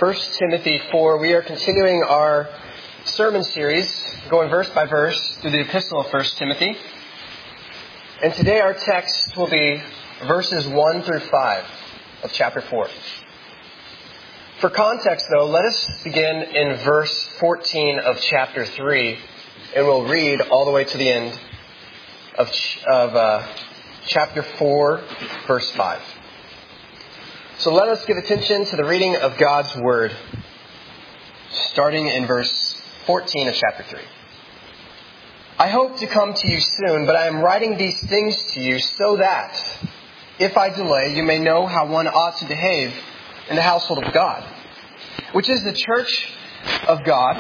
1 Timothy 4. We are continuing our sermon series, going verse by verse through the epistle of 1 Timothy. And today our text will be verses 1 through 5 of chapter 4. For context, though, let us begin in verse 14 of chapter 3, and we'll read all the way to the end of chapter 4, verse 5. So let us give attention to the reading of God's Word, starting in verse 14 of chapter 3. I hope to come to you soon, but I am writing these things to you so that, if I delay, you may know how one ought to behave in the household of God, which is the church of God,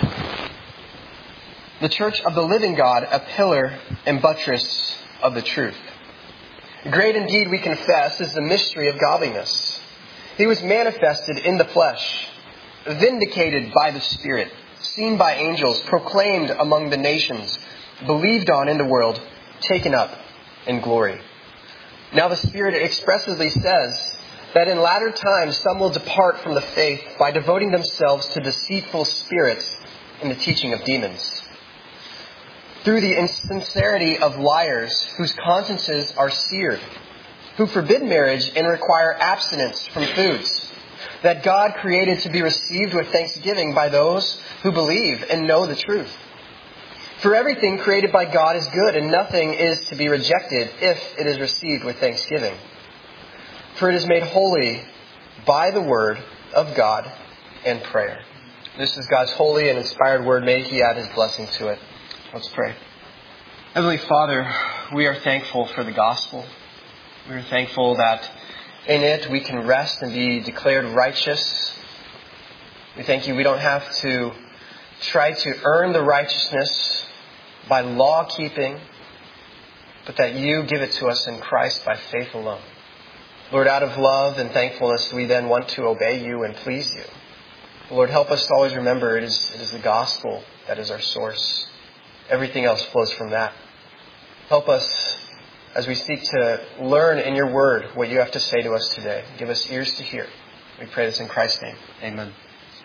the church of the living God, a pillar and buttress of the truth. Great indeed, we confess, is the mystery of godliness. He was manifested in the flesh, vindicated by the Spirit, seen by angels, proclaimed among the nations, believed on in the world, taken up in glory. Now the Spirit expressly says that in latter times some will depart from the faith by devoting themselves to deceitful spirits and the teaching of demons, through the insincerity of liars whose consciences are seared, who forbid marriage and require abstinence from foods that God created to be received with thanksgiving by those who believe and know the truth. For everything created by God is good, and nothing is to be rejected if it is received with thanksgiving. For it is made holy by the word of God and prayer. This is God's holy and inspired word. May He add His blessing to it. Let's pray. Heavenly Father, we are thankful for the gospel. We are thankful that in it we can rest and be declared righteous. We thank You we don't have to try to earn the righteousness by law keeping, but that You give it to us in Christ by faith alone. Lord, out of love and thankfulness, we then want to obey You and please You. Lord, help us to always remember it is the gospel that is our source. Everything else flows from that. Help us as we seek to learn in Your word what You have to say to us today. Give us ears to hear. We pray this in Christ's name. Amen.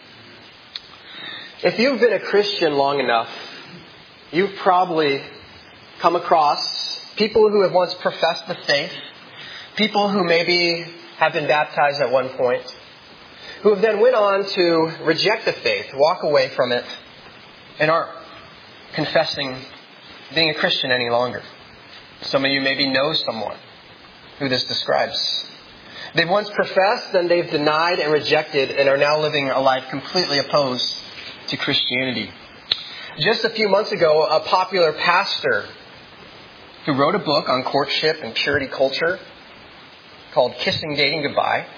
If you've been a Christian long enough, you've probably come across people who have once professed the faith, people who maybe have been baptized at one point, who have then went on to reject the faith, walk away from it, and aren't confessing being a Christian any longer. Some of you maybe know someone who this describes. They've once professed, then they've denied and rejected, and are now living a life completely opposed to Christianity. Just a few months ago, a popular pastor who wrote a book on courtship and purity culture called Kissing Dating Goodbye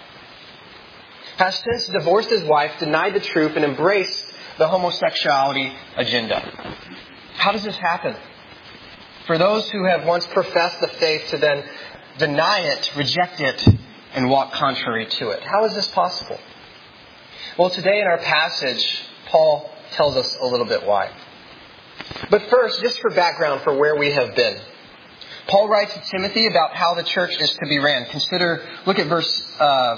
has since divorced his wife, denied the truth, and embraced the homosexuality agenda. How does this happen? For those who have once professed the faith to then deny it, reject it, and walk contrary to it. How is this possible? Well, today in our passage, Paul tells us a little bit why. But first, just for background for where we have been. Paul writes to Timothy about how the church is to be ran. Look at verse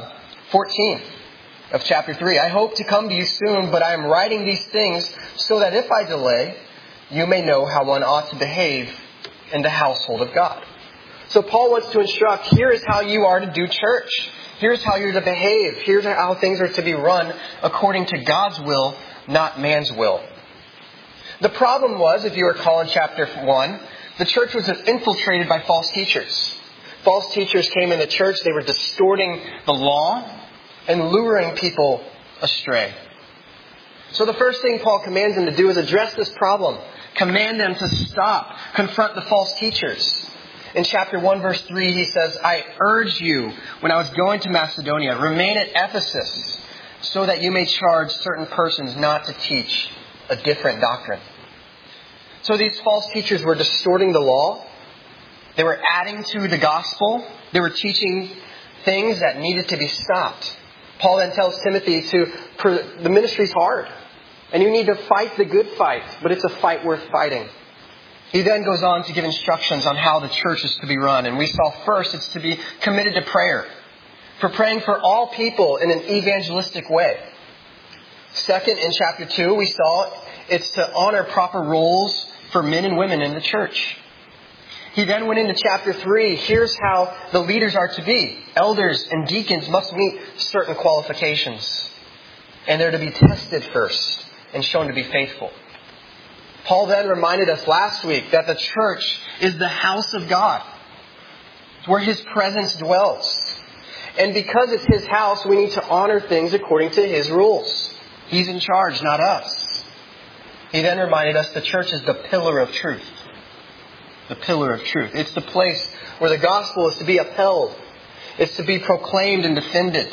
14 of chapter 3. I hope to come to you soon, but I am writing these things so that if I delay, you may know how one ought to behave in the household of God. So Paul wants to instruct, here is how you are to do church. Here's how you're to behave. Here's how things are to be run according to God's will, not man's will. The problem was, if you recall in chapter 1, the church was infiltrated by false teachers. False teachers came in the church. They were distorting the law and luring people astray. So the first thing Paul commands them to do is address this problem. Command them to stop. Confront the false teachers. In chapter 1, verse 3, he says, I urge you, when I was going to Macedonia, remain at Ephesus, so that you may charge certain persons not to teach a different doctrine. So these false teachers were distorting the law. They were adding to the gospel. They were teaching things that needed to be stopped. Paul then tells Timothy the ministry's hard. And you need to fight the good fight, but it's a fight worth fighting. He then goes on to give instructions on how the church is to be run. And we saw first it's to be committed to prayer. For praying for all people in an evangelistic way. Second, in chapter 2, we saw it's to honor proper roles for men and women in the church. He then went into chapter 3. Here's how the leaders are to be. Elders and deacons must meet certain qualifications. And they're to be tested first and shown to be faithful. Paul then reminded us last week that the church is the house of God. It's where His presence dwells. And because it's His house, we need to honor things according to His rules. He's in charge, not us. He then reminded us the church is the pillar of truth. The pillar of truth. It's the place where the gospel is to be upheld. It's to be proclaimed and defended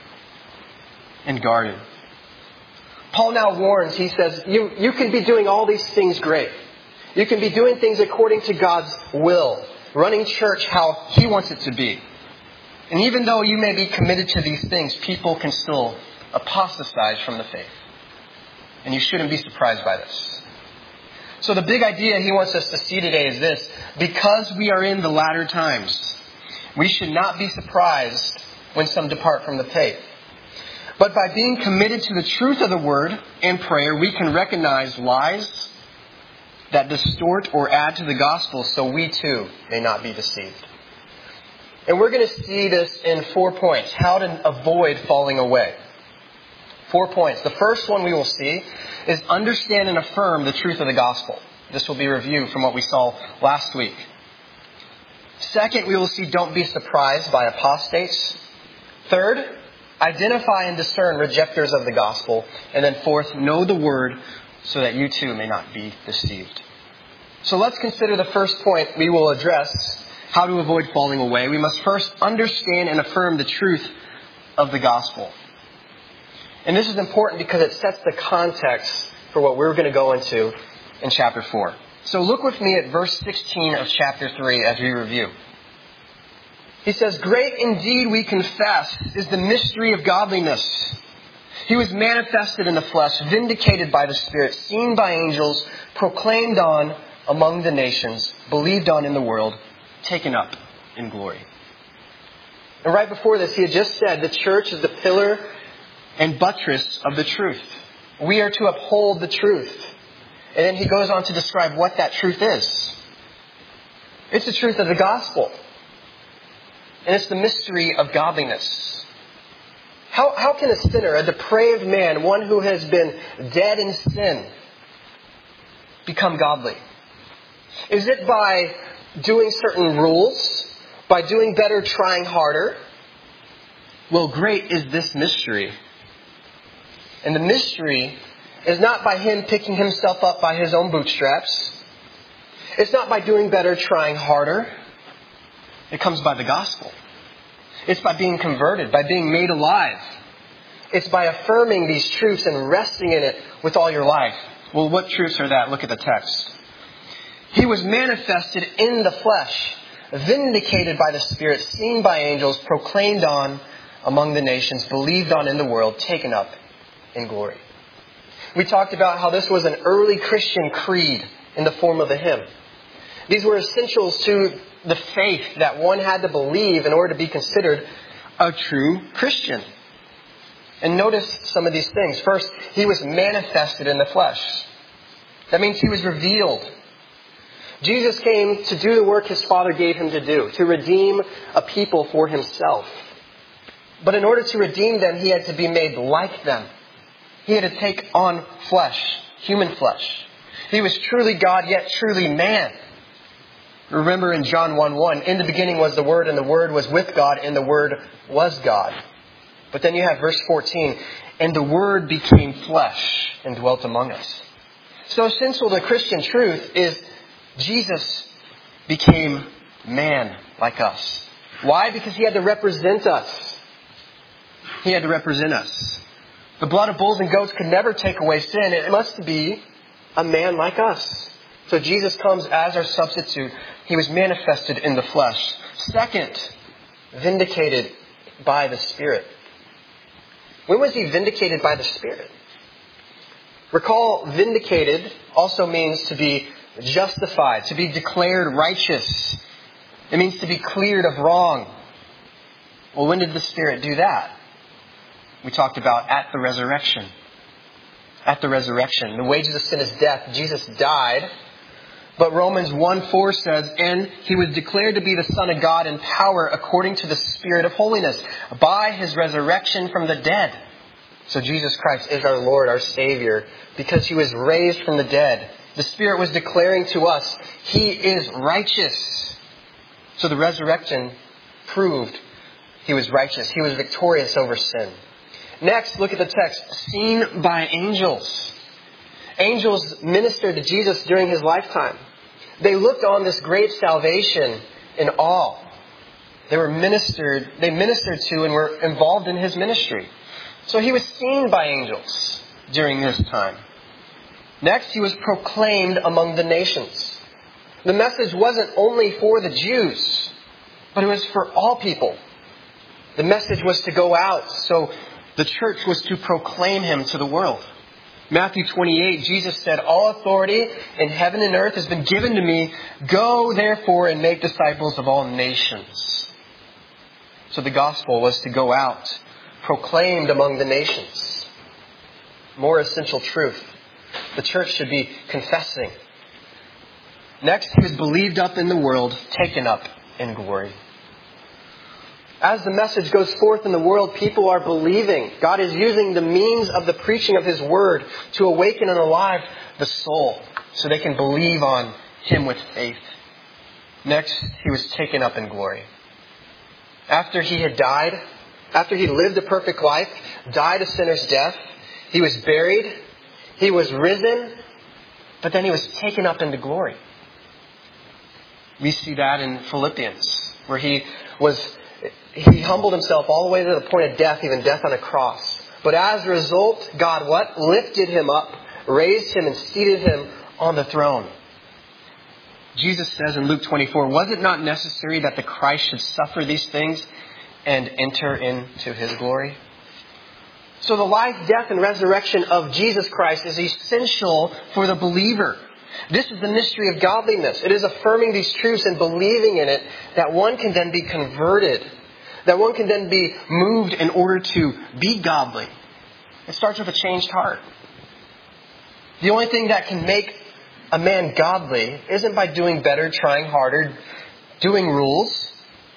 and guarded. Paul now warns, he says, you can be doing all these things great. You can be doing things according to God's will. Running church how He wants it to be. And even though you may be committed to these things, people can still apostatize from the faith. And you shouldn't be surprised by this. So the big idea he wants us to see today is this. Because we are in the latter times, we should not be surprised when some depart from the faith. But by being committed to the truth of the Word and prayer, we can recognize lies that distort or add to the gospel so we too may not be deceived. And we're going to see this in 4 points. How to avoid falling away. 4 points. The first one we will see is understand and affirm the truth of the gospel. This will be a review from what we saw last week. Second, we will see don't be surprised by apostates. Third, identify and discern rejectors of the gospel. And then fourth, know the word so that you too may not be deceived. So let's consider the first point we will address, how to avoid falling away. We must first understand and affirm the truth of the gospel. And this is important because it sets the context for what we're going to go into in chapter 4. So look with me at verse 16 of chapter 3 as we review. He says, "Great indeed we confess is the mystery of godliness. He was manifested in the flesh, vindicated by the Spirit, seen by angels, proclaimed on among the nations, believed on in the world, taken up in glory." And right before this, he had just said the church is the pillar and buttress of the truth. We are to uphold the truth. And then he goes on to describe what that truth is. It's the truth of the gospel. And it's the mystery of godliness. How can a sinner, a depraved man, one who has been dead in sin, become godly? Is it by doing certain rules? By doing better, trying harder? Well, great is this mystery. And the mystery is not by him picking himself up by his own bootstraps. It's not by doing better, trying harder. It comes by the gospel. It's by being converted, by being made alive. It's by affirming these truths and resting in it with all your life. Well, what truths are that? Look at the text. He was manifested in the flesh, vindicated by the Spirit, seen by angels, proclaimed on among the nations, believed on in the world, taken up in glory. We talked about how this was an early Christian creed in the form of a hymn. These were essentials to the faith that one had to believe in order to be considered a true Christian. And notice some of these things. First, he was manifested in the flesh. That means he was revealed. Jesus came to do the work his Father gave him to do, to redeem a people for himself. But in order to redeem them, he had to be made like them. He had to take on flesh, human flesh. He was truly God, yet truly man. Remember in John 1:1, in the beginning was the Word, and the Word was with God, and the Word was God. But then you have verse 14, and the Word became flesh and dwelt among us. So essential to Christian truth is Jesus became man like us. Why? Because he had to represent us. He had to represent us. The blood of bulls and goats could never take away sin. It must be a man like us. So Jesus comes as our substitute. He was manifested in the flesh. Second, vindicated by the Spirit. When was he vindicated by the Spirit? Recall, vindicated also means to be justified, to be declared righteous. It means to be cleared of wrong. Well, when did the Spirit do that? We talked about at the resurrection. at the resurrection. The wages of sin is death. Jesus died. But Romans 1:4 says, and he was declared to be the Son of God in power according to the Spirit of holiness by his resurrection from the dead. So Jesus Christ is our Lord, our Savior, because he was raised from the dead. The Spirit was declaring to us, he is righteous. So the resurrection proved he was righteous. He was victorious over sin. Next, look at the text. Seen by angels. Angels ministered to Jesus during his lifetime. They looked on this great salvation in awe. They ministered to and were involved in his ministry. So he was seen by angels during this time. Next, he was proclaimed among the nations. The message wasn't only for the Jews, but it was for all people. The message was to go out, so the church was to proclaim him to the world. Matthew 28, Jesus said, all authority in heaven and earth has been given to me. Go, therefore, and make disciples of all nations. So the gospel was to go out, proclaimed among the nations. More essential truth. The church should be confessing. Next, he was believed up in the world, taken up in glory. As the message goes forth in the world, people are believing. God is using the means of the preaching of his word to awaken and alive the soul so they can believe on him with faith. Next, he was taken up in glory. After he had died, after he lived a perfect life, died a sinner's death, he was buried, he was risen, but then he was taken up into glory. We see that in Philippians, where he humbled himself all the way to the point of death, even death on a cross. But as a result, God what? Lifted him up, raised him, and seated him on the throne. Jesus says in Luke 24, was it not necessary that the Christ should suffer these things and enter into his glory? So the life, death, and resurrection of Jesus Christ is essential for the believer. This is the mystery of godliness. It is affirming these truths and believing in it that one can then be converted. That one can then be moved in order to be godly. It starts with a changed heart. The only thing that can make a man godly isn't by doing better, trying harder, doing rules.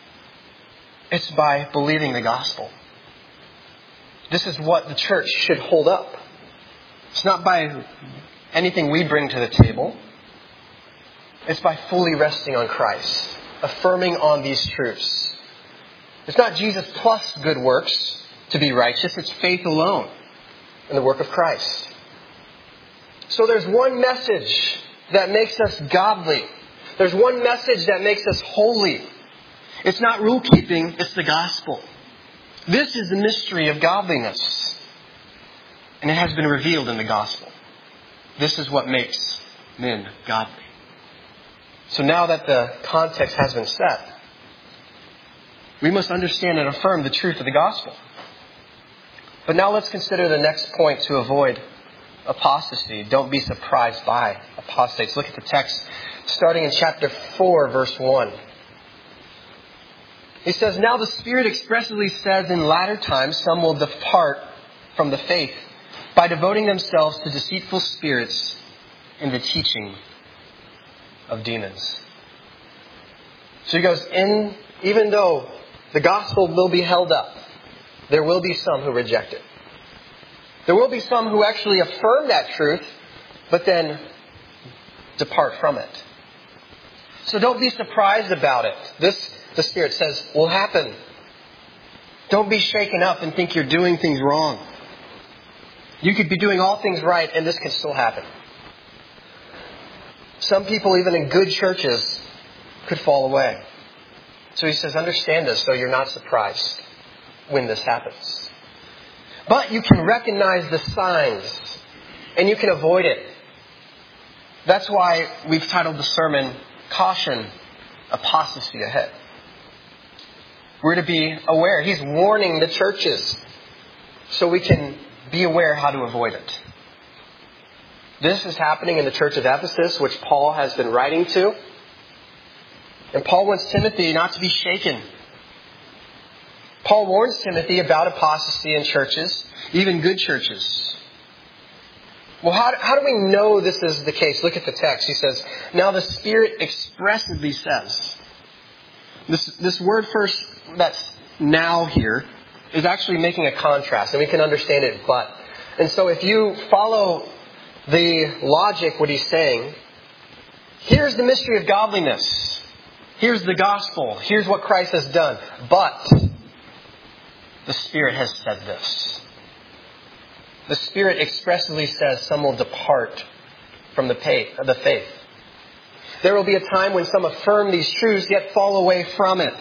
It's by believing the gospel. This is what the church should hold up. It's not by anything we bring to the table. It's by fully resting on Christ, affirming on these truths. It's not Jesus plus good works to be righteous. It's faith alone in the work of Christ. So there's one message that makes us godly. There's one message that makes us holy. It's not rule keeping, it's the gospel. This is the mystery of godliness. And it has been revealed in the gospel. This is what makes men godly. So now that the context has been set, we must understand and affirm the truth of the gospel. But now let's consider the next point to avoid apostasy. Don't be surprised by apostates. Look at the text starting in chapter 4, verse 1. He says, now the Spirit expressly says in latter times some will depart from the faith by devoting themselves to deceitful spirits and the teaching of demons. So he goes, even though the gospel will be held up, there will be some who reject it. There will be some who actually affirm that truth, but then depart from it. So don't be surprised about it. This, the Spirit says, will happen. Don't be shaken up and think you're doing things wrong. You could be doing all things right and this could still happen. Some people, even in good churches, could fall away. So he says, understand this so you're not surprised when this happens. But you can recognize the signs and you can avoid it. That's why we've titled the sermon, Caution, Apostasy Ahead. We're to be aware. He's warning the churches so we can be aware how to avoid it. This is happening in the church of Ephesus, which Paul has been writing to. And Paul wants Timothy not to be shaken. Paul warns Timothy about apostasy in churches, even good churches. Well, how do we know this is the case? Look at the text. He says, now the Spirit expressly says. This word first that's now here is actually making a contrast, and we can understand it but. And so if you follow the logic, what he's saying, here's the mystery of godliness. Here's the gospel. Here's what Christ has done. But the Spirit has said this. The Spirit expressly says some will depart from the faith. There will be a time when some affirm these truths yet fall away from it.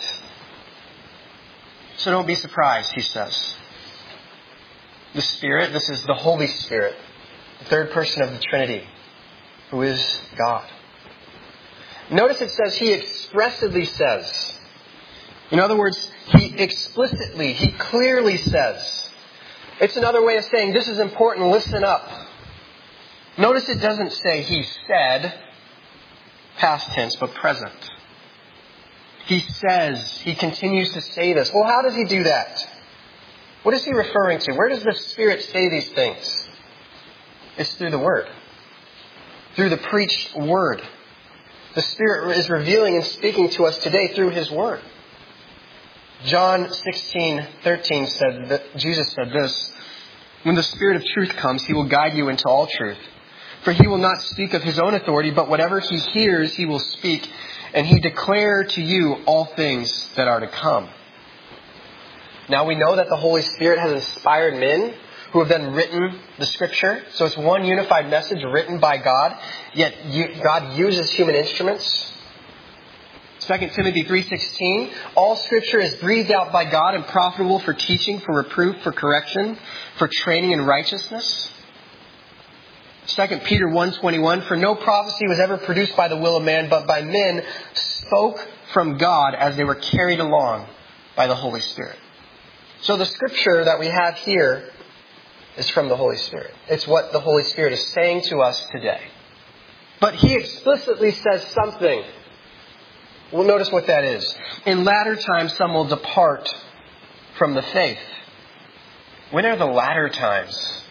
So don't be surprised, he says. The Spirit, this is the Holy Spirit, the third person of the Trinity, who is God. Notice it says he expressly says. In other words, he clearly says. It's another way of saying this is important, listen up. Notice it doesn't say he said, past tense, but present. He says, he continues to say this. Well, how does he do that? What is he referring to? Where does the Spirit say these things? It's through the Word. Through the preached Word. The Spirit is revealing and speaking to us today through His Word. John 16:13 said that Jesus said this, when the Spirit of truth comes, He will guide you into all truth. For He will not speak of His own authority, but whatever He hears, He will speak, and He declare to you all things that are to come. Now we know that the Holy Spirit has inspired men who have then written the Scripture. So it's one unified message written by God, yet God uses human instruments. 2 Timothy 3:16, all Scripture is breathed out by God and profitable for teaching, for reproof, for correction, for training in righteousness. 2 Peter 1:21, for no prophecy was ever produced by the will of man, but by men spoke from God as they were carried along by the Holy Spirit. So the Scripture that we have here is from the Holy Spirit. It's what the Holy Spirit is saying to us today. But He explicitly says something. We'll notice what that is. In latter times, some will depart from the faith. When are the latter times?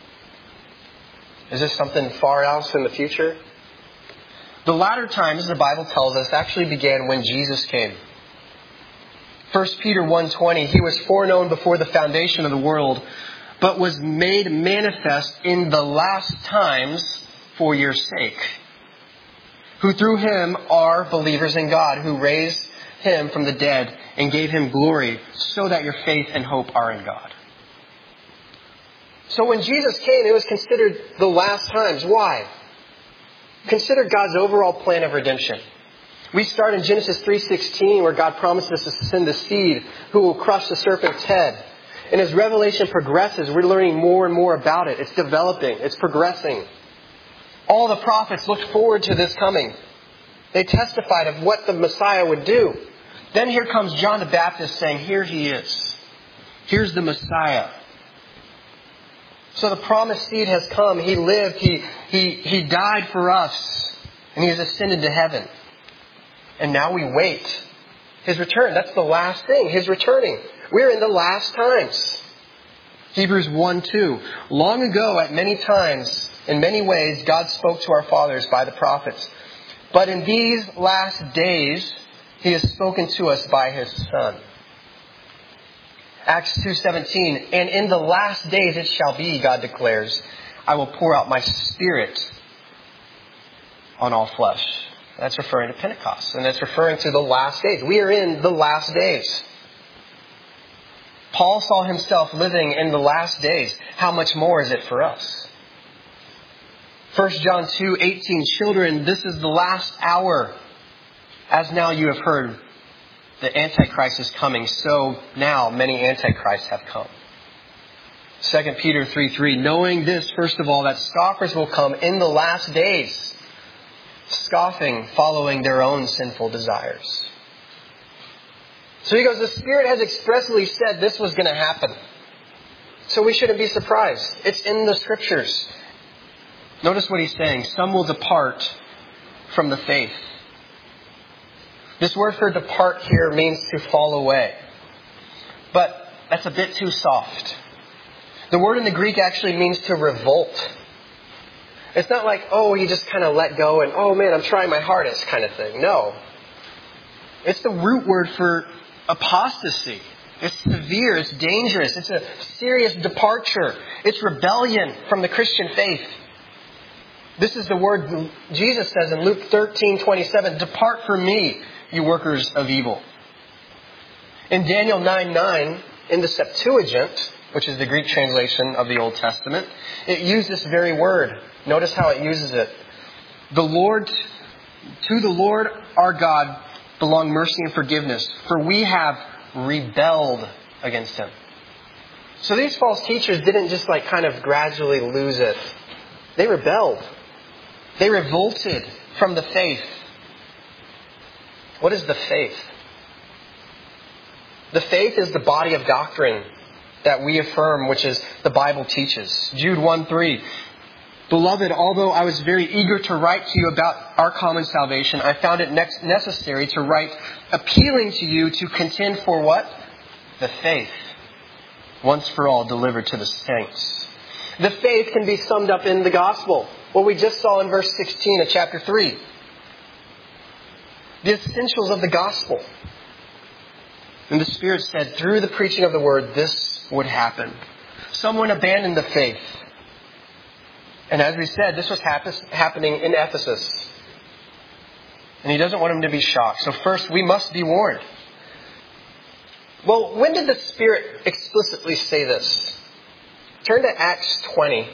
Is this something far else in the future? The latter times, the Bible tells us, actually began when Jesus came. 1 Peter 1:20, He was foreknown before the foundation of the world, but was made manifest in the last times for your sake, who through Him are believers in God, who raised Him from the dead and gave Him glory, so that your faith and hope are in God. So when Jesus came, it was considered the last times. Why? Consider God's overall plan of redemption. We start in Genesis 3:16, where God promises to send the seed who will crush the serpent's head. And as Revelation progresses, we're learning more and more about it. It's developing. It's progressing. All the prophets looked forward to this coming. They testified of what the Messiah would do. Then here comes John the Baptist saying, here He is. Here's the Messiah. So the promised seed has come. He lived. He died for us. And He has ascended to heaven. And now we wait His return. That's the last thing. His returning. We're in the last times. Hebrews 1:2. Long ago, at many times, in many ways, God spoke to our fathers by the prophets. But in these last days, He has spoken to us by His Son. Acts 2:17. And in the last days it shall be, God declares, I will pour out my Spirit on all flesh. That's referring to Pentecost. And that's referring to the last days. We are in the last days. Paul saw himself living in the last days. How much more is it for us? 1 John 2:18, children, this is the last hour. As now you have heard, the Antichrist is coming, so now many Antichrists have come. 2 Peter 3:3, knowing this, first of all, that scoffers will come in the last days, scoffing, following their own sinful desires. So he goes, the Spirit has expressly said this was going to happen. So we shouldn't be surprised. It's in the Scriptures. Notice what he's saying. Some will depart from the faith. This word for depart here means to fall away. But that's a bit too soft. The word in the Greek actually means to revolt. It's not like, oh, you just kind of let go and, oh man, I'm trying my hardest kind of thing. No. It's the root word for apostasy. It's severe. It's dangerous. It's a serious departure. It's rebellion from the Christian faith. This is the word Jesus says in Luke 13:27, "Depart from me, you workers of evil." In Daniel 9:9, in the Septuagint, which is the Greek translation of the Old Testament, it used this very word. Notice how it uses it. To the Lord our God belong mercy and forgiveness, for we have rebelled against Him. So these false teachers didn't just kind of gradually lose it. They rebelled. They revolted from the faith. What is the faith? The faith is the body of doctrine that we affirm, which is the Bible teaches. Jude 1:3. "Beloved, although I was very eager to write to you about our common salvation, I found it necessary to write appealing to you to contend for" what? The faith, once for all delivered to the saints. The faith can be summed up in the gospel. What we just saw in verse 16 of chapter 3. The essentials of the gospel. And the Spirit said, through the preaching of the word, this would happen. Someone abandoned the faith. And as we said, this was happening in Ephesus. And he doesn't want them to be shocked. So first, we must be warned. Well, when did the Spirit explicitly say this? Turn to Acts 20.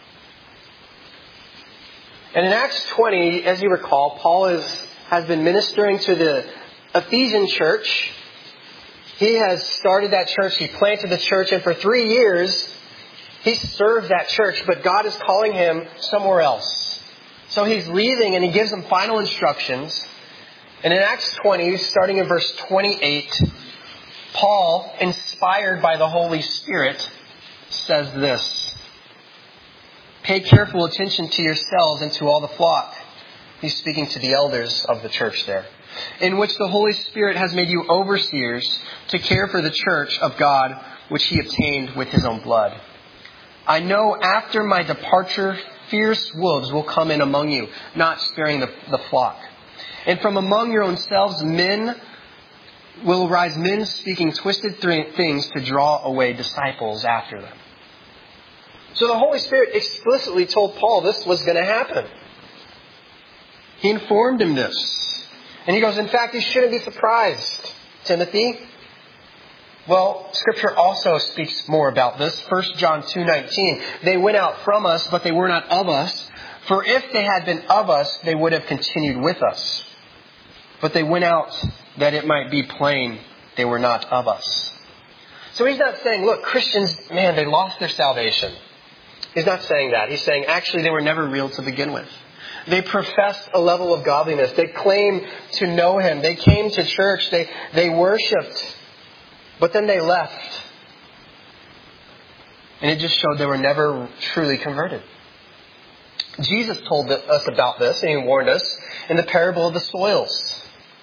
And in Acts 20, as you recall, Paul has been ministering to the Ephesian church. He has started that church. He planted the church. And for 3 years, he served that church. But God is calling him somewhere else. So he's leaving and he gives them final instructions. And in Acts 20, starting in verse 28, Paul, inspired by the Holy Spirit, says this: "Pay careful attention to yourselves and to all the flock." He's speaking to the elders of the church there. "In which the Holy Spirit has made you overseers to care for the church of God, which He obtained with His own blood. I know after my departure, fierce wolves will come in among you, not sparing the flock. And from among your own selves will arise men speaking twisted things to draw away disciples after them." So the Holy Spirit explicitly told Paul this was going to happen. He informed him this. And he goes, in fact, you shouldn't be surprised, Timothy. Well, Scripture also speaks more about this. 1 John 2:19. "They went out from us, but they were not of us. For if they had been of us, they would have continued with us. But they went out that it might be plain they were not of us." So he's not saying, look, Christians, man, they lost their salvation. He's not saying that. He's saying, actually, they were never real to begin with. They professed a level of godliness. They claimed to know Him. They came to church. They worshipped. But then they left. And it just showed they were never truly converted. Jesus told us about this, and He warned us in the parable of the soils.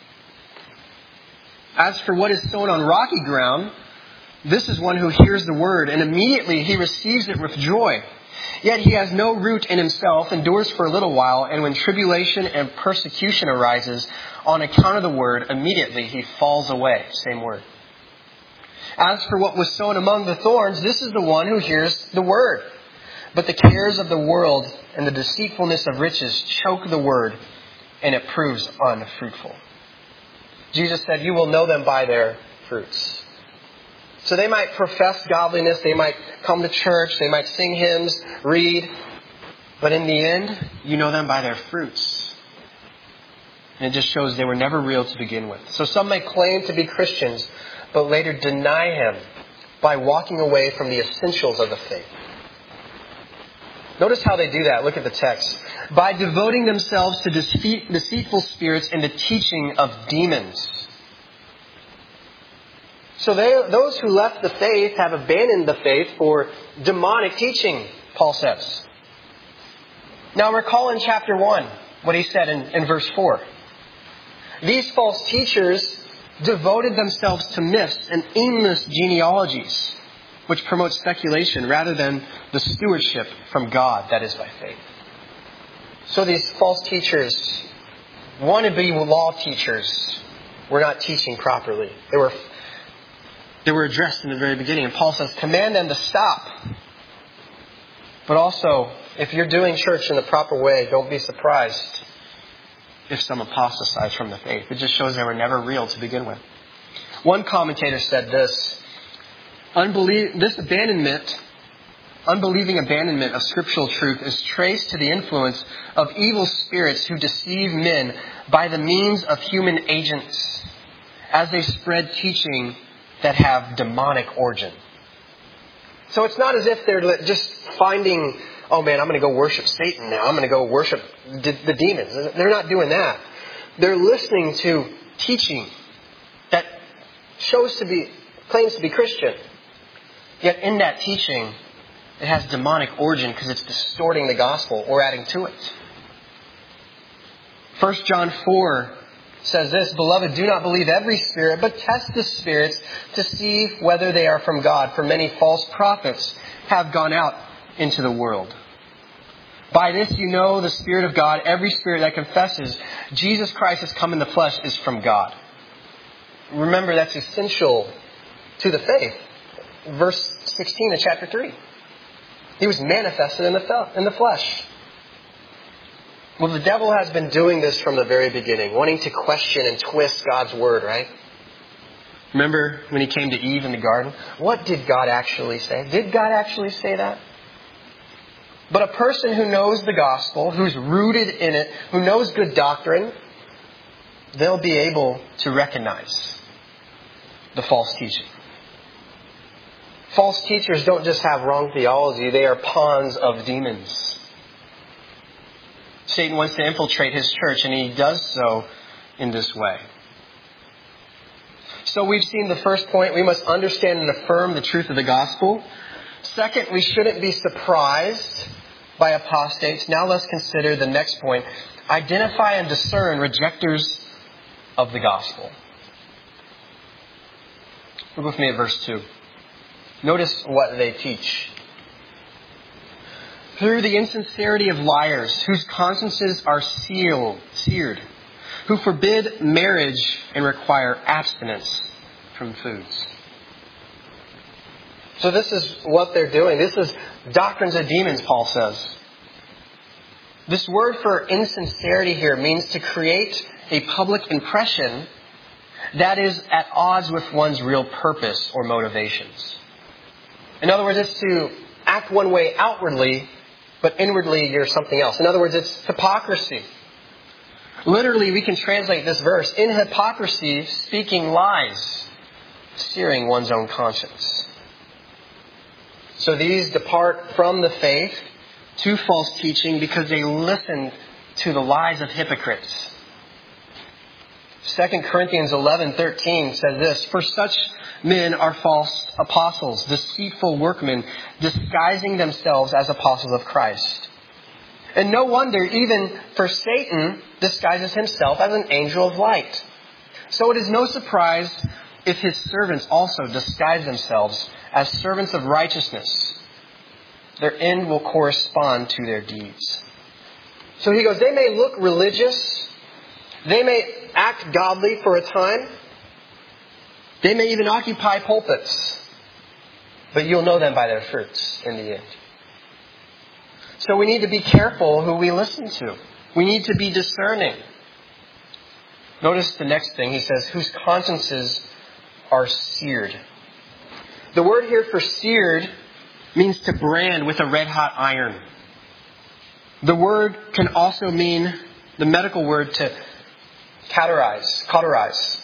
"As for what is sown on rocky ground, this is one who hears the word, and immediately he receives it with joy. Yet he has no root in himself, endures for a little while, and when tribulation and persecution arises on account of the word, immediately he falls away." Same word. "As for what was sown among the thorns, this is the one who hears the word. But the cares of the world and the deceitfulness of riches choke the word, and it proves unfruitful." Jesus said, "You will know them by their fruits." So they might profess godliness, they might come to church, they might sing hymns, read, but in the end, you know them by their fruits. And it just shows they were never real to begin with. So some may claim to be Christians, but later deny Him by walking away from the essentials of the faith. Notice how they do that. Look at the text. "By devoting themselves to deceitful spirits and the teaching of demons." So those who left the faith have abandoned the faith for demonic teaching, Paul says. Now recall in chapter 1 what he said in verse 4. "These false teachers devoted themselves to myths and aimless genealogies, which promote speculation rather than the stewardship from God that is by faith." So these false teachers, wannabe law teachers, were not teaching properly. They were addressed in the very beginning. And Paul says, command them to stop. But also, if you're doing church in the proper way, don't be surprised if some apostatize from the faith. It just shows they were never real to begin with. One commentator said this: this unbelieving abandonment of scriptural truth is traced to the influence of evil spirits who deceive men by the means of human agents as they spread teaching that have demonic origin. So it's not as if they're just finding, oh man, I'm going to go worship Satan now. I'm going to go worship the demons. They're not doing that. They're listening to teaching that claims to be Christian. Yet in that teaching, it has demonic origin because it's distorting the gospel or adding to it. 1 John 4 says this: Beloved, do not believe every spirit, but test the spirits to see whether they are from God. For many false prophets have gone out into the world. By this you know the Spirit of God. Every spirit that confesses Jesus Christ has come in the flesh is from God. Remember, that's essential to the faith. Verse 16 of chapter 3. He was manifested in the flesh. Well, the devil has been doing this from the very beginning, wanting to question and twist God's word, right? Remember when he came to Eve in the garden? What did God actually say? Did God actually say that? But a person who knows the gospel, who's rooted in it, who knows good doctrine, they'll be able to recognize the false teaching. False teachers don't just have wrong theology, they are pawns of demons. Satan wants to infiltrate his church, and he does so in this way. So we've seen the first point. We must understand and affirm the truth of the gospel. Second, we shouldn't be surprised by apostates. Now let's consider the next point. Identify and discern rejectors of the gospel. Look with me at verse 2. Notice what they teach. Through the insincerity of liars, whose consciences are seared, who forbid marriage and require abstinence from foods. So this is what they're doing. This is doctrines of demons, Paul says. This word for insincerity here means to create a public impression that is at odds with one's real purpose or motivations. In other words, it's to act one way outwardly, but inwardly you're something else. In other words, it's hypocrisy. Literally, we can translate this verse: in hypocrisy, speaking lies, searing one's own conscience. So these depart from the faith to false teaching because they listen to the lies of hypocrites. 2 Corinthians 11:13 says this: For such men are false apostles, deceitful workmen, disguising themselves as apostles of Christ. And no wonder, even for Satan disguises himself as an angel of light. So it is no surprise if his servants also disguise themselves as servants of righteousness. Their end will correspond to their deeds. So he goes, they may look religious. They may act godly for a time. They may even occupy pulpits. But you'll know them by their fruits in the end. So we need to be careful who we listen to. We need to be discerning. Notice the next thing. He says, whose consciences are seared. The word here for seared means to brand with a red-hot iron. The word can also mean the medical word to cauterize,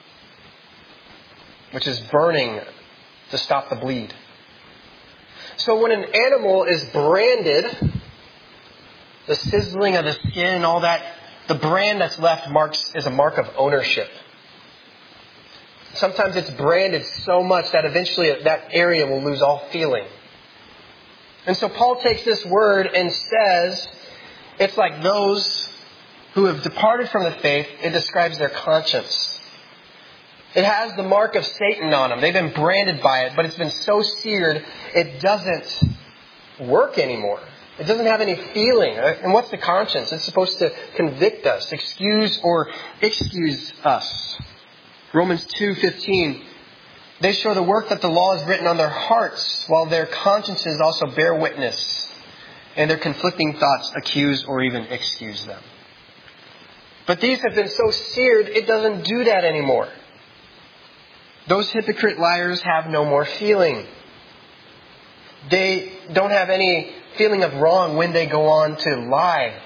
which is burning to stop the bleed. So when an animal is branded, the sizzling of the skin and all that, the brand that's left is a mark of ownership. Sometimes it's branded so much that eventually that area will lose all feeling. And so Paul takes this word and says, it's like those who have departed from the faith. It describes their conscience. It has the mark of Satan on them. They've been branded by it, but it's been so seared, it doesn't work anymore. It doesn't have any feeling. And what's the conscience? It's supposed to convict us, excuse or excuse us. Romans 2:15, they show the work that the law is written on their hearts, while their consciences also bear witness, and their conflicting thoughts accuse or even excuse them. But these have been so seared, it doesn't do that anymore. Those hypocrite liars have no more feeling. They don't have any feeling of wrong when they go on to lie.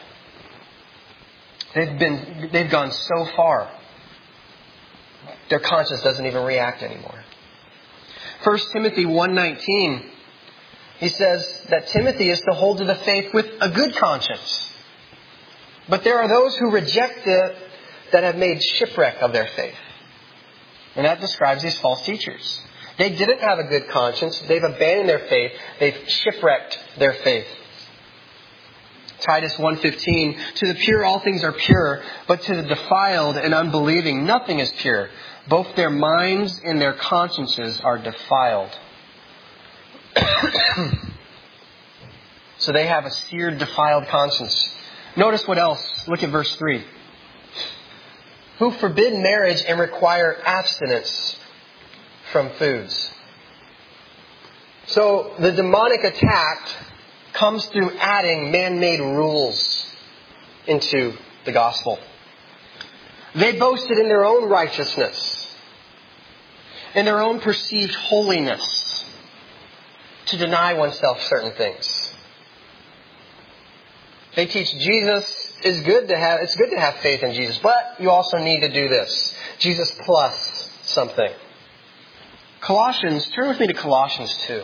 They've gone so far. Their conscience doesn't even react anymore. 1 Timothy 1:19, he says that Timothy is to hold to the faith with a good conscience. But there are those who reject it that have made shipwreck of their faith. And that describes these false teachers. They didn't have a good conscience. They've abandoned their faith. They've shipwrecked their faith. Titus 1:15, to the pure all things are pure, but to the defiled and unbelieving nothing is pure. Both their minds and their consciences are defiled. So they have a seared, defiled conscience. Notice what else. Look at verse 3. Who forbid marriage and require abstinence from foods. So the demonic attack comes through adding man-made rules into the gospel. They boasted in their own righteousness, in their own perceived holiness, to deny oneself certain things. They teach Jesus is good to have, it's good to have faith in Jesus, but you also need to do this. Jesus plus something. Colossians, turn with me to Colossians 2.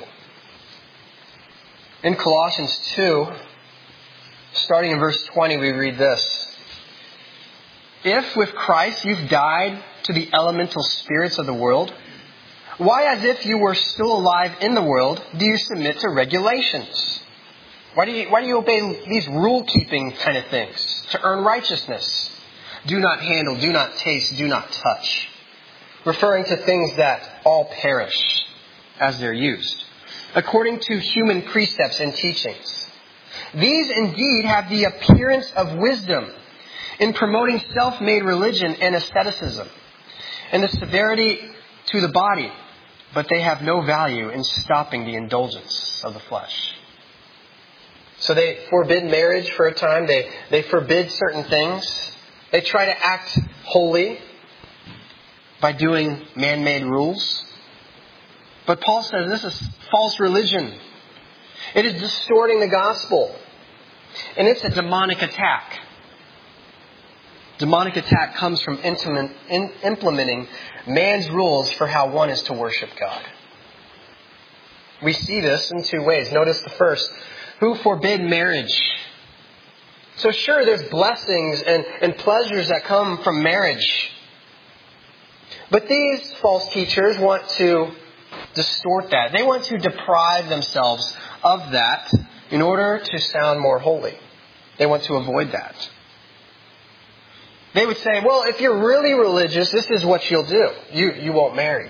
In Colossians 2, starting in verse 20, we read this. If with Christ you've died to the elemental spirits of the world, why, as if you were still alive in the world, do you submit to regulations? Why do you obey these rule-keeping kind of things? To earn righteousness. Do not handle, do not taste, do not touch. Referring to things that all perish as they're used, according to human precepts and teachings. These indeed have the appearance of wisdom in promoting self-made religion and asceticism, and the severity to the body, but they have no value in stopping the indulgence of the flesh. So they forbid marriage for a time. They forbid certain things. They try to act holy by doing man-made rules. But Paul says this is false religion. It is distorting the gospel. And it's a demonic attack. Demonic attack comes from implementing man's rules for how one is to worship God. We see this in two ways. Notice the first. Who forbid marriage? So sure, there's blessings and pleasures that come from marriage. But these false teachers want to distort that. They want to deprive themselves of that in order to sound more holy. They want to avoid that. They would say, well, if you're really religious, this is what you'll do. You won't marry.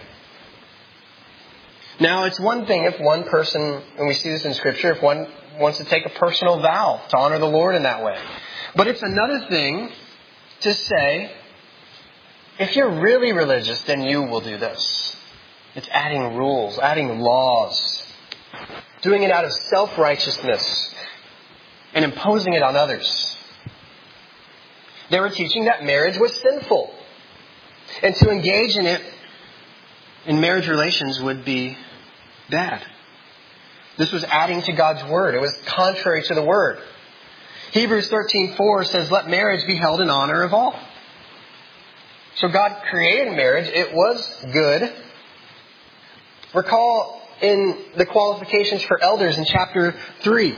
Now, it's one thing if one person, and we see this in Scripture, if one wants to take a personal vow to honor the Lord in that way. But it's another thing to say, if you're really religious, then you will do this. It's adding rules, adding laws, doing it out of self-righteousness, and imposing it on others. They were teaching that marriage was sinful. And to engage in it in marriage relations would be bad. This was adding to God's word. It was contrary to the word. Hebrews 13:4 says, let marriage be held in honor of all. So God created marriage. It was good. Recall in the qualifications for elders in chapter 3.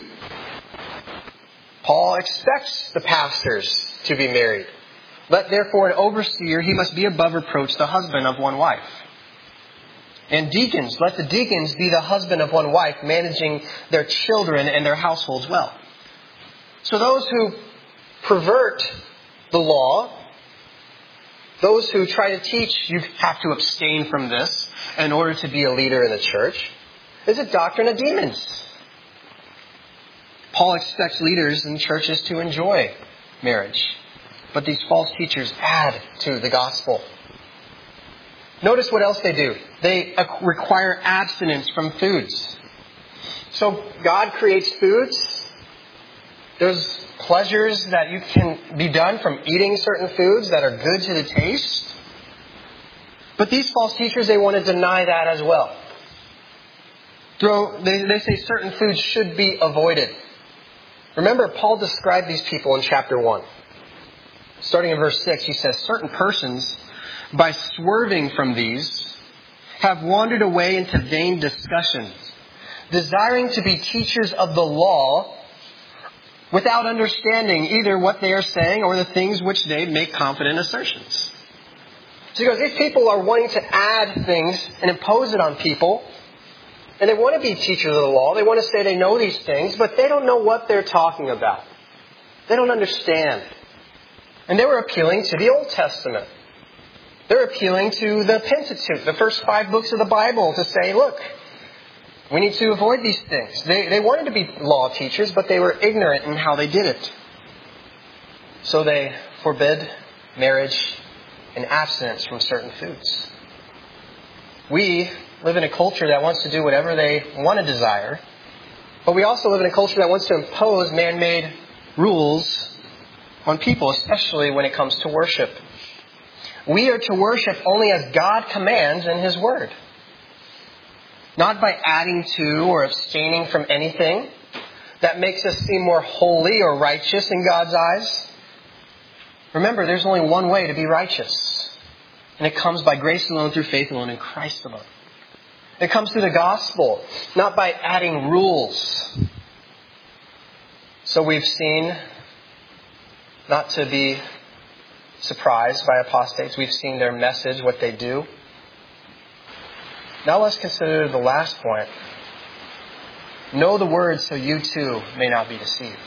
Paul expects the pastors to be married. Let therefore an overseer, he must be above reproach, the husband of one wife. And deacons, let the deacons be the husband of one wife, managing their children and their households well. So those who pervert the law, those who try to teach you have to abstain from this in order to be a leader in the church, is a doctrine of demons. Paul expects leaders in churches to enjoy marriage, but these false teachers add to the gospel. Notice what else they do. They require abstinence from foods. So God creates foods. There's pleasures that you can be done from eating certain foods that are good to the taste. But these false teachers, they want to deny that as well. They say certain foods should be avoided. Remember, Paul described these people in chapter 1. Starting in verse 6, he says, certain persons, by swerving from these, have wandered away into vain discussions, desiring to be teachers of the law without understanding either what they are saying or the things which they make confident assertions. So he goes, these people are wanting to add things and impose it on people. And they want to be teachers of the law. They want to say they know these things, but they don't know what they're talking about. They don't understand. And they were appealing to the Old Testament. They're appealing to the Pentateuch, the first 5 books of the Bible, to say, look, we need to avoid these things. They wanted to be law teachers, but they were ignorant in how they did it. So they forbid marriage and abstinence from certain foods. We live in a culture that wants to do whatever they want to desire, but we also live in a culture that wants to impose man-made rules on people, especially when it comes to worship. We are to worship only as God commands in His Word. Not by adding to or abstaining from anything that makes us seem more holy or righteous in God's eyes. Remember, there's only one way to be righteous. And it comes by grace alone, through faith alone, in Christ alone. It comes through the gospel, not by adding rules. So we've seen, not to be surprised by apostates, we've seen their message, what they do. Now let's consider the last point. Know the word so you too may not be deceived.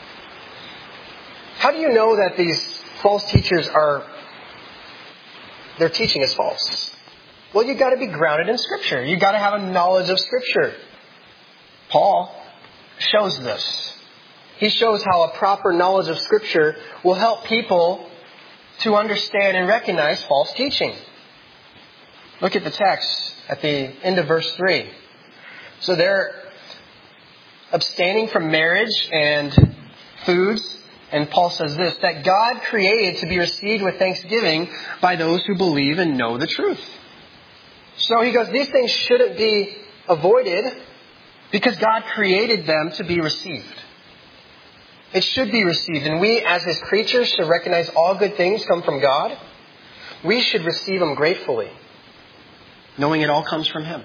How do you know that these false teachers their teaching is false? Well, you've got to be grounded in Scripture. You've got to have a knowledge of Scripture. Paul shows this. He shows how a proper knowledge of Scripture will help people to understand and recognize false teaching. Look at the text at the end of verse 3. So they're abstaining from marriage and foods. And Paul says this, that God created to be received with thanksgiving by those who believe and know the truth. So he goes, these things shouldn't be avoided because God created them to be received. It should be received. And we, as His creatures, should recognize all good things come from God. We should receive them gratefully, knowing it all comes from Him.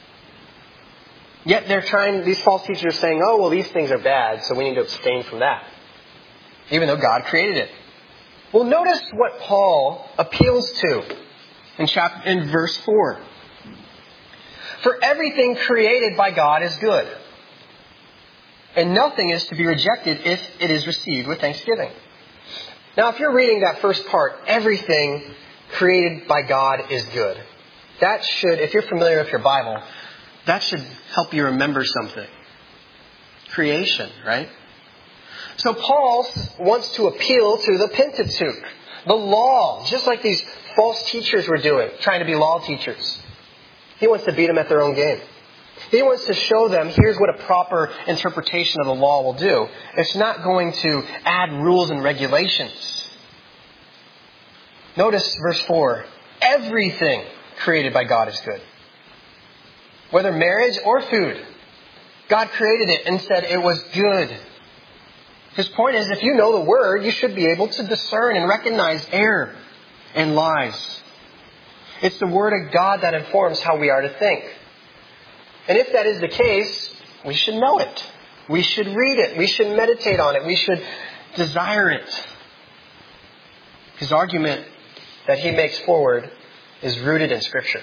Yet these false teachers are saying, oh, well, these things are bad, so we need to abstain from that, even though God created it. Well, notice what Paul appeals to in verse 4. For everything created by God is good, and nothing is to be rejected if it is received with thanksgiving. Now, if you're reading that first part, everything created by God is good. That should, if you're familiar with your Bible, that should help you remember something. Creation, right? So Paul wants to appeal to the Pentateuch, the law, just like these false teachers were doing, trying to be law teachers. He wants to beat them at their own game. He wants to show them, here's what a proper interpretation of the law will do. It's not going to add rules and regulations. Notice verse 4. Everything created by God is good. Whether marriage or food, God created it and said it was good. His point is, if you know the Word, you should be able to discern and recognize error and lies. It's the Word of God that informs how we are to think. And if that is the case, we should know it. We should read it. We should meditate on it. We should desire it. His argument that he makes forward is rooted in Scripture.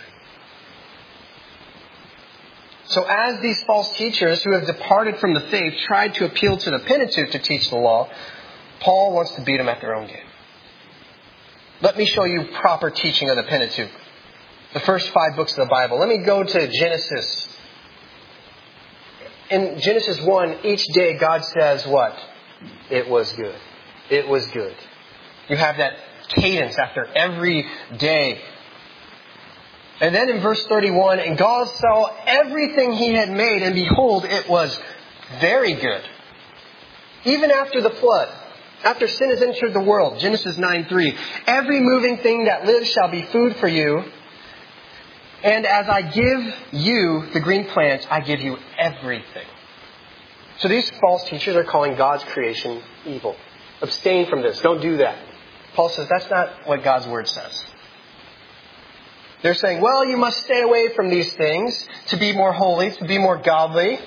So as these false teachers who have departed from the faith tried to appeal to the Pentateuch to teach the law, Paul wants to beat them at their own game. Let me show you proper teaching of the Pentateuch. The first 5 books of the Bible. Let me go to Genesis in Genesis 1, each day God says what? It was good. It was good. You have that cadence after every day. And then in verse 31, and God saw everything He had made, and behold, it was very good. Even after the flood, after sin has entered the world, Genesis 9:3, every moving thing that lives shall be food for you. And as I give you the green plants, I give you everything. So these false teachers are calling God's creation evil. Abstain from this. Don't do that. Paul says that's not what God's Word says. They're saying, well, you must stay away from these things to be more holy, to be more godly.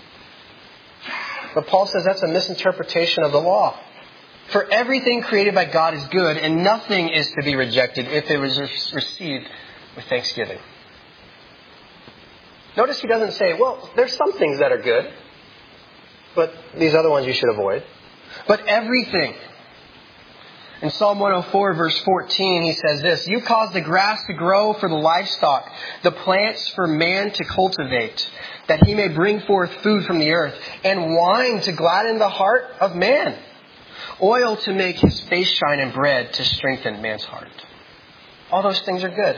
But Paul says that's a misinterpretation of the law. For everything created by God is good, and nothing is to be rejected if it was received with thanksgiving. Notice he doesn't say, well, there's some things that are good, but these other ones you should avoid. But everything. In Psalm 104, verse 14, he says this, you cause the grass to grow for the livestock, the plants for man to cultivate, that he may bring forth food from the earth, and wine to gladden the heart of man, oil to make his face shine, and bread to strengthen man's heart. All those things are good.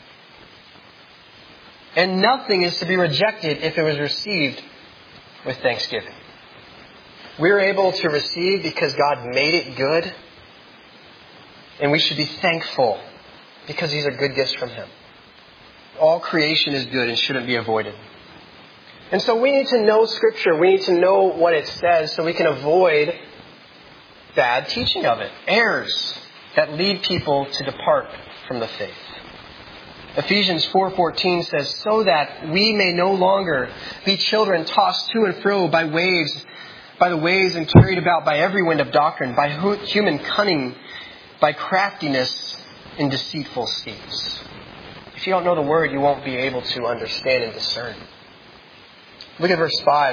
And nothing is to be rejected if it was received with thanksgiving. We're able to receive because God made it good. And we should be thankful because these are good gifts from Him. All creation is good and shouldn't be avoided. And so we need to know Scripture. We need to know what it says so we can avoid bad teaching of it. Errors that lead people to depart from the faith. Ephesians 4:14 says, so that we may no longer be children tossed to and fro by the waves and carried about by every wind of doctrine, by human cunning, by craftiness in deceitful schemes. If you don't know the Word, you won't be able to understand and discern. Look at verse 5.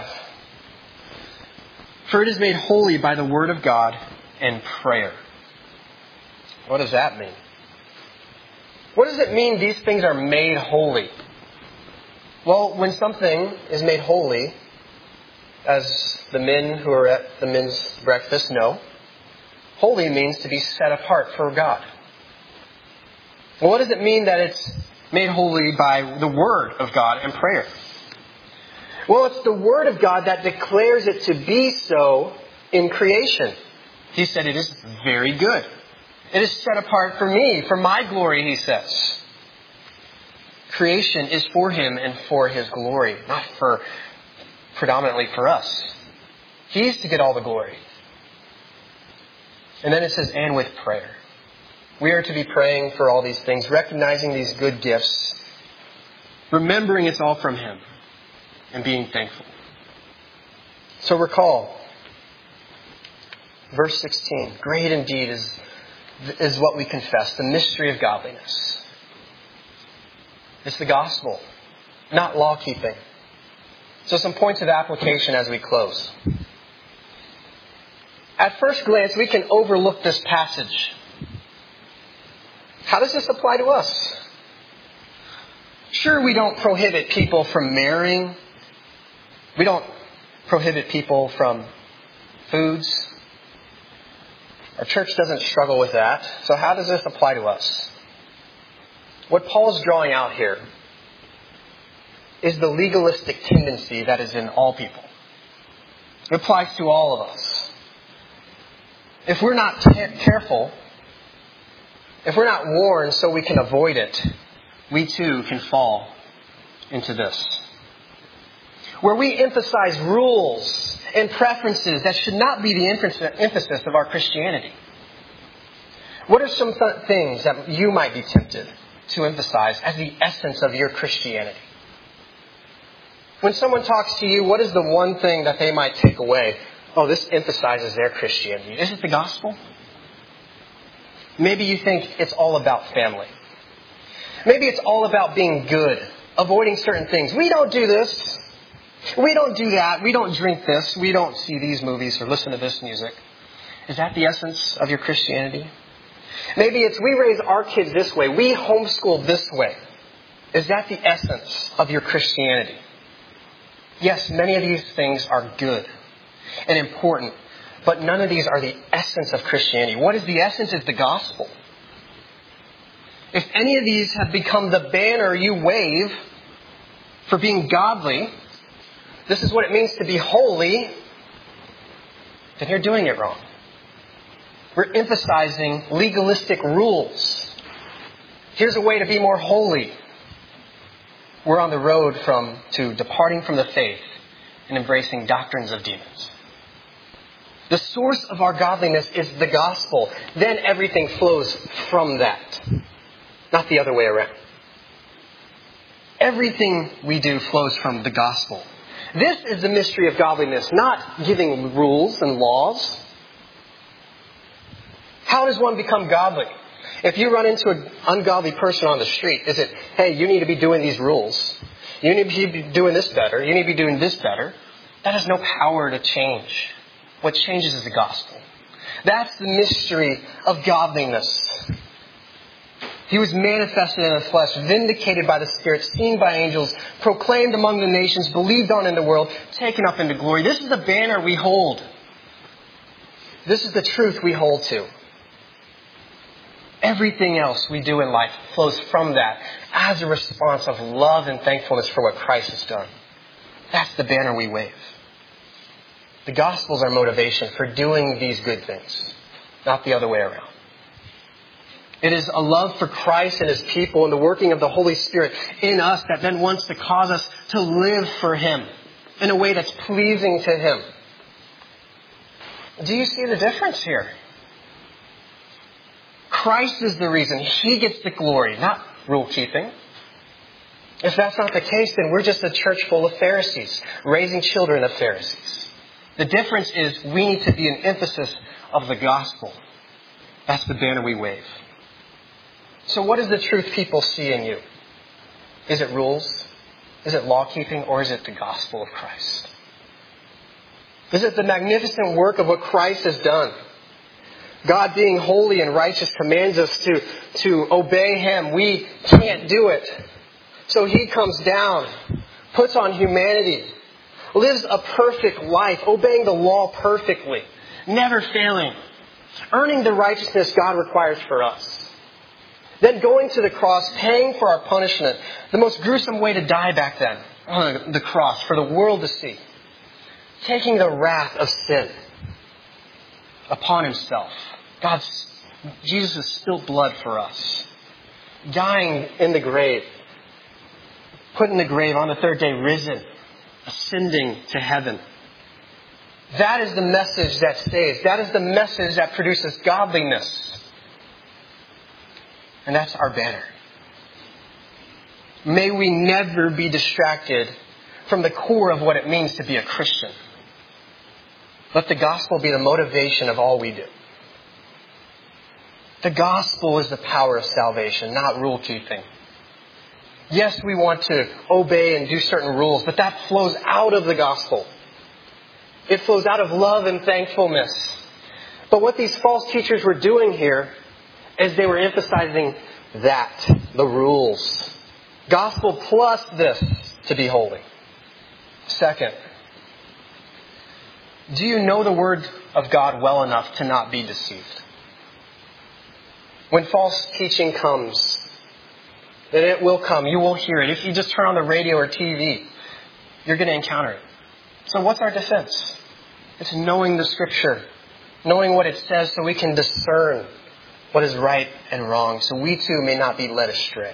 For it is made holy by the Word of God and prayer. What does that mean? What does it mean these things are made holy? Well, when something is made holy, as the men who are at the men's breakfast know, holy means to be set apart for God. Well, what does it mean that it's made holy by the Word of God and prayer? Well, it's the Word of God that declares it to be so in creation. He said it is very good. It is set apart for me, for my glory, He says. Creation is for Him and for His glory, not for predominantly for us. He's to get all the glory. And then it says, and with prayer. We are to be praying for all these things, recognizing these good gifts, remembering it's all from Him, and being thankful. So recall, verse 16, great indeed is what we confess, the mystery of godliness. It's the gospel, not law-keeping. So some points of application as we close. At first glance, we can overlook this passage. How does this apply to us? Sure, we don't prohibit people from marrying. We don't prohibit people from foods. Our church doesn't struggle with that. So how does this apply to us? What Paul's drawing out here is the legalistic tendency that is in all people. It applies to all of us. If we're not careful, if we're not warned so we can avoid it, we too can fall into this. Where we emphasize rules and preferences that should not be the emphasis of our Christianity. What are some things that you might be tempted to emphasize as the essence of your Christianity? When someone talks to you, what is the one thing that they might take away? Oh, this emphasizes their Christianity. Is it the gospel? Maybe you think it's all about family. Maybe it's all about being good, avoiding certain things. We don't do this. We don't do that. We don't drink this. We don't see these movies or listen to this music. Is that the essence of your Christianity? Maybe it's we raise our kids this way. We homeschool this way. Is that the essence of your Christianity? Yes, many of these things are good and important, but none of these are the essence of Christianity. What is the essence? Is the gospel. If any of these have become the banner you wave for being godly, this is what it means to be holy, then you're doing it wrong. We're emphasizing legalistic rules. Here's a way to be more holy. We're on the road to departing from the faith and embracing doctrines of demons. The source of our godliness is the gospel. Then everything flows from that, not the other way around. Everything we do flows from the gospel. This is the mystery of godliness, not giving rules and laws. How does one become godly? If you run into an ungodly person on the street, is it, hey, you need to be doing these rules. You need to be doing this better. You need to be doing this better. That has no power to change. What changes is the gospel. That's the mystery of godliness. He was manifested in the flesh, vindicated by the Spirit, seen by angels, proclaimed among the nations, believed on in the world, taken up into glory. This is the banner we hold. This is the truth we hold to. Everything else we do in life flows from that as a response of love and thankfulness for what Christ has done. That's the banner we wave. The gospel is our motivation for doing these good things, not the other way around. It is a love for Christ and His people and the working of the Holy Spirit in us that then wants to cause us to live for Him in a way that's pleasing to Him. Do you see the difference here? Christ is the reason. He gets the glory, not rule keeping. If that's not the case, then we're just a church full of Pharisees, raising children of Pharisees. The difference is we need to be an emphasis of the gospel. That's the banner we wave. So what is the truth people see in you? Is it rules? Is it law keeping? Or is it the gospel of Christ? Is it the magnificent work of what Christ has done? God being holy and righteous commands us to obey Him. We can't do it. So He comes down, puts on humanity, lives a perfect life, obeying the law perfectly, never failing, earning the righteousness God requires for us. Then going to the cross, paying for our punishment, the most gruesome way to die back then, on the cross, for the world to see. Taking the wrath of sin upon Himself. Jesus has spilled blood for us. Dying in the grave. Put in the grave on the third day, risen. Ascending to heaven. That is the message that saves. That is the message that produces godliness. And that's our banner. May we never be distracted from the core of what it means to be a Christian. Let the gospel be the motivation of all we do. The gospel is the power of salvation, not rule keeping. Yes, we want to obey and do certain rules, but that flows out of the gospel. It flows out of love and thankfulness. But what these false teachers were doing here is they were emphasizing that, the rules. Gospel plus this to be holy. Second, do you know the Word of God well enough to not be deceived? When false teaching comes, then it will come. You will hear it. If you just turn on the radio or TV, you're going to encounter it. So what's our defense? It's knowing the Scripture, knowing what it says so we can discern what is right and wrong, so we too may not be led astray.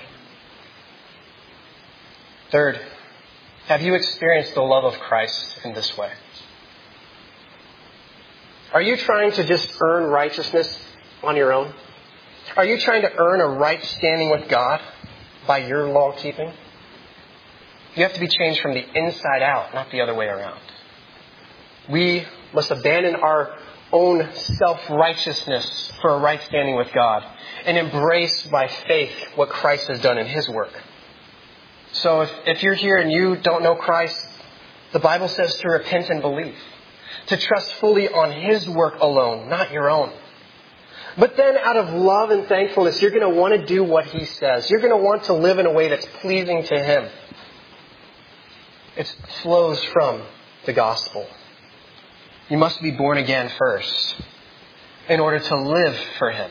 Third, have you experienced the love of Christ in this way? Are you trying to just earn righteousness on your own? Are you trying to earn a right standing with God by your law keeping? You have to be changed from the inside out, not the other way around. We must abandon our own self-righteousness for a right standing with God and embrace by faith what Christ has done in His work. So if you're here and you don't know Christ, the Bible says to repent and believe. To trust fully on His work alone, not your own. But then out of love and thankfulness, you're going to want to do what He says. You're going to want to live in a way that's pleasing to Him. It flows from the gospel. You must be born again first in order to live for Him.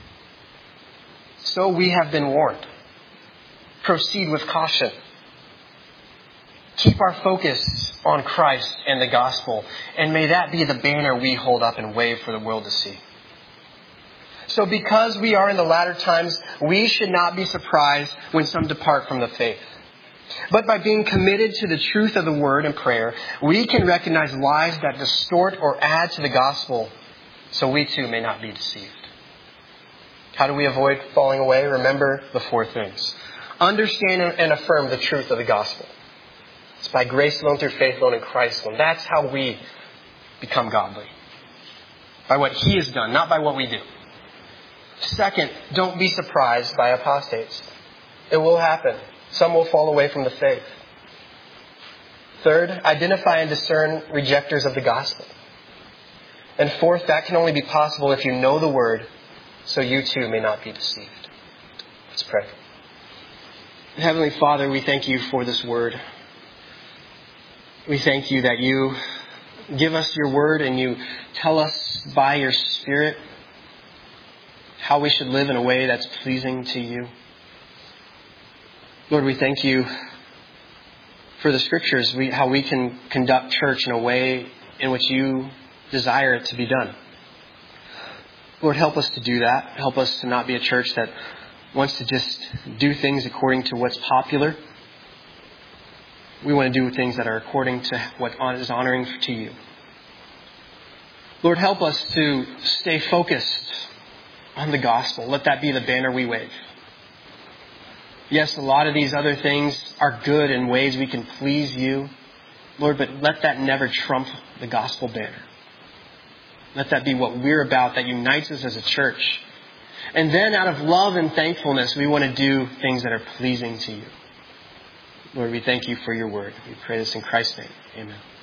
So we have been warned. Proceed with caution. Keep our focus on Christ and the gospel, and may that be the banner we hold up and wave for the world to see. So because we are in the latter times, we should not be surprised when some depart from the faith. But by being committed to the truth of the word and prayer, we can recognize lies that distort or add to the gospel, so we too may not be deceived. How do we avoid falling away? Remember the 4 things. Understand and affirm the truth of the gospel. It's by grace alone, through faith alone, in Christ alone. That's how we become godly. By what He has done, not by what we do. Second, don't be surprised by apostates. It will happen. Some will fall away from the faith. Third, identify and discern rejectors of the gospel. And fourth, that can only be possible if you know the word, so you too may not be deceived. Let's pray. Heavenly Father, we thank You for this word. We thank You that You give us Your word and You tell us by Your Spirit how we should live in a way that's pleasing to You. Lord, we thank You for the Scriptures, how we can conduct church in a way in which You desire it to be done. Lord, help us to do that. Help us to not be a church that wants to just do things according to what's popular. We want to do things that are according to what is honoring to You. Lord, help us to stay focused on the gospel. Let that be the banner we wave. Yes, a lot of these other things are good in ways we can please You, Lord, but let that never trump the gospel banner. Let that be what we're about, that unites us as a church. And then out of love and thankfulness, we want to do things that are pleasing to You. Lord, we thank You for Your word. We pray this in Christ's name. Amen.